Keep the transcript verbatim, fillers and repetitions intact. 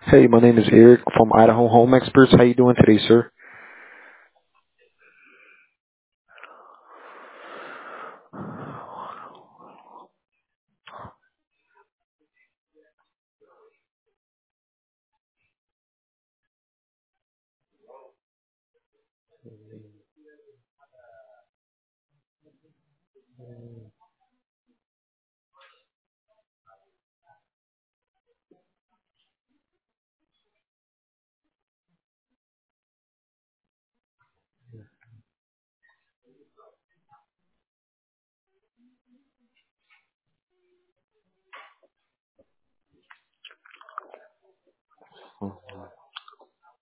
Hey, my name is Eric from Idaho Home Experts. How you doing today, sir?